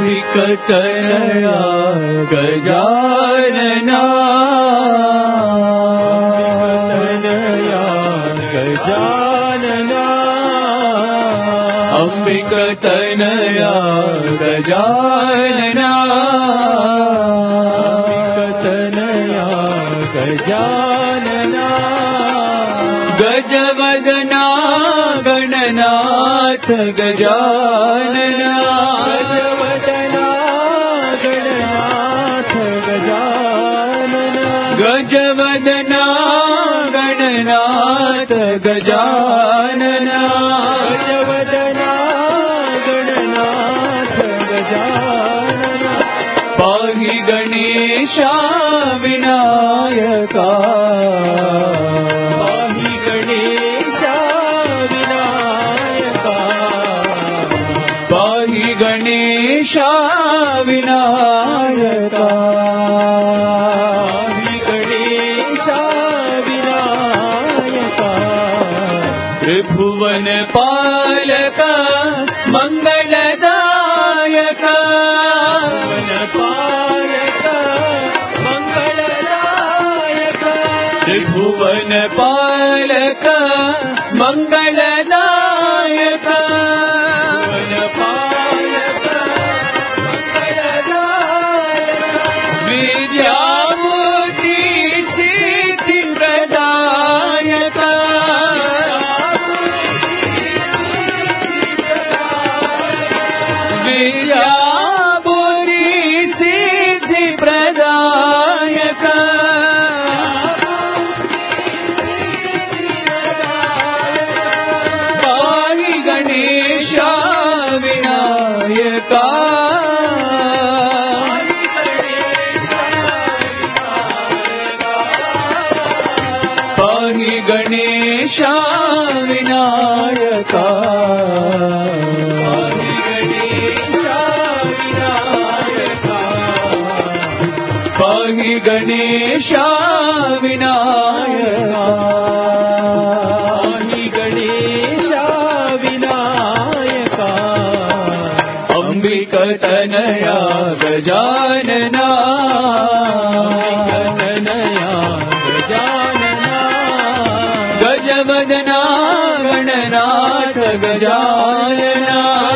अंबिकतनया गजानना अंबिकतनया गजानना अंबिकतनया गजानना गजवदना गणनाथ गजानना गजवदना गणनाथ गजानना गजवदना गणनाथ गजानना पाहि गणेशा विनायका पाहि गणेशा विनायका पाहि गणेशा विनायका त्रिभुवन पालक मंगलदायक पालक मंगलदायक त्रिभुवन पालक मंगलदायक पालक मंगलदायक विद्याबुद्धि सिद्धि प्रदायक बुद्धि सिद्धि प्रदायक पाहि गणेशा विनायका पाहि गणेशा विनायका पाहि गणेशा विनायका पाहि गणेशा विनायका अंबिकतनया गजानना अंबिकतनया गजानना गजवदना गणनाथ गजानना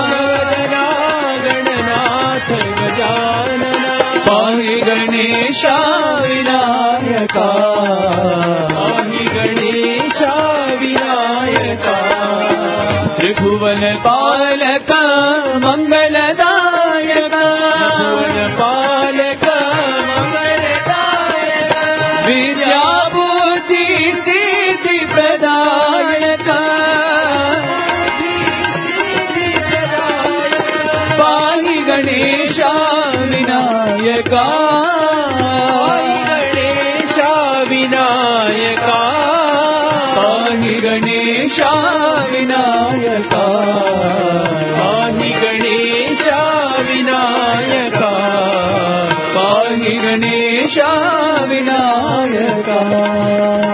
गणनाथ गजानना पाहि गणेशा विनायका पाहि गणेशा विनायका त्रिभुवन पालक मंगलदायक त्रिभुवन पालक मंगलदायक विद्याबुद्धि सिद्धि प्रदायक पाहि गणेशा विनायका गणेशा विनायका पाहि गणेशा विनायका पाहि गणेशा विनायका पाहि गणेशा विनायका।